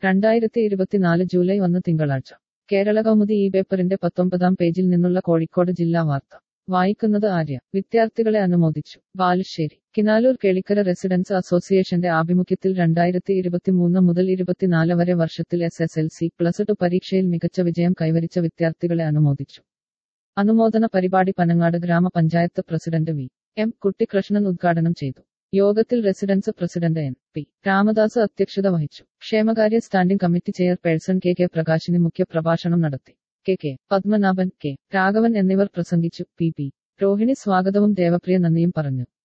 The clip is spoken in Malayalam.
2024 ജൂലൈ 1 തിങ്കളാഴ്ച കേരളകൗമുദി ഈ പേപ്പറിന്റെ 19-ാം പേജിൽ നിന്നുള്ള കോഴിക്കോട് ജില്ലാ വാർത്ത വായിക്കുന്നത് ആര്യ. വിദ്യാർത്ഥികളെ അനുമോദിച്ചു. ബാലുശ്ശേരി. കിനാലൂർ കേളിക്കര റെസിഡൻസ് അസോസിയേഷന്റെ ആഭിമുഖ്യത്തിൽ 2023 മുതൽ 24 വരെ വർഷത്തിൽ SSLC+2 പരീക്ഷയിൽ മികച്ച വിജയം കൈവരിച്ച വിദ്യാർത്ഥികളെ അനുമോദിച്ചു. അനുമോദന പരിപാടി പനങ്ങാട് ഗ്രാമപഞ്ചായത്ത് പ്രസിഡന്റ് വി. എം. കുട്ടിക്കൃഷ്ണൻ ഉദ്ഘാടനം ചെയ്തു. യോഗത്തിൽ residents president N. P. Ramadas അധ്യക്ഷത വഹിച്ചു. ക്ഷേമകാര്യ standing committee chairperson K. Prakashini മുഖ്യ പ്രഭാഷണം നടത്തി. കെ. പത്മനാഭൻ, കെ. രാഘവൻ എന്നിവർ പ്രസംഗിച്ചു. പി. രോഹിണി സ്വാഗതവും ദേവപ്രിയ നന്ദിയും പറഞ്ഞു.